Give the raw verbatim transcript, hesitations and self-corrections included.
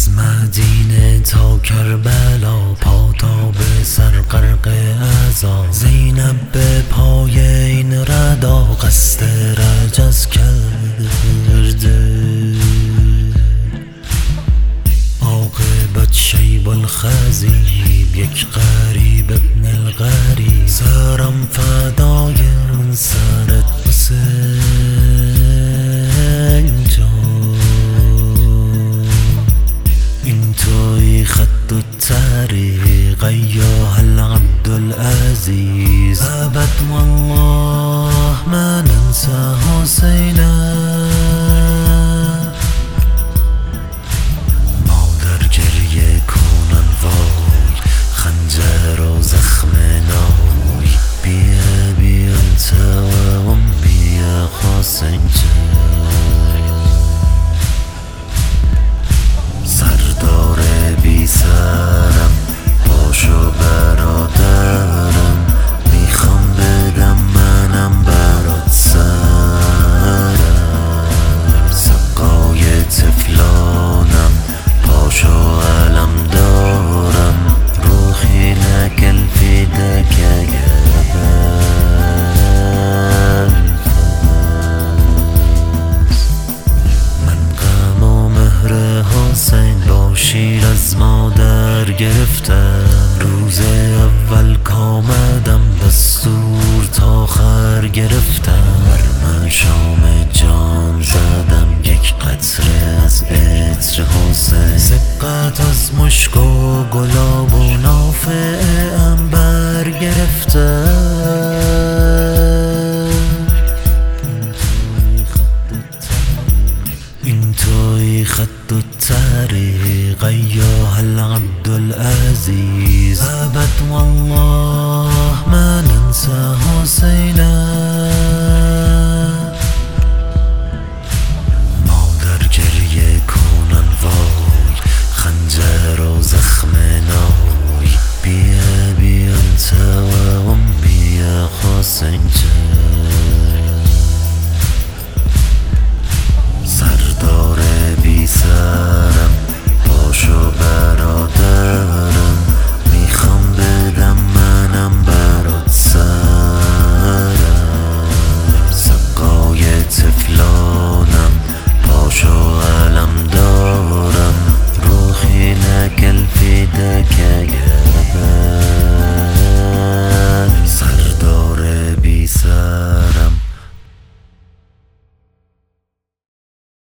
از مدینه تا کربلا، پا تا به سر غرق عزا. زینب به پای این ردا قصد رجز کرده. عاقبت شیب الخضیب، یک غریب ابن الغریب. سرم فدای من سرت حسین جان. این توی خط و طریق ایها العبد العزیز. ابد والله ما ننسى حسینا. مادر گریه کنن وای، خنجر و زخم نای. بیا بیا توام بیا حسین جان. سردار بی سرم پاشو برادرم، میخوام بدم منم برات سرم. سقای طفلانم پاشو علم دارم، روحی لك الفداك يا حسین. با شیر از مادر گرفتم، روز اول کامدم دستور تا خر گرفتم. بر مشام جان زدم یک قطره از عطر حسین. سبقت از مشک و گلاب و نافه عنبر گرفتم. این توی خط و طریق ایها العبد العزیز. ابد والله ما ننسى حسینا.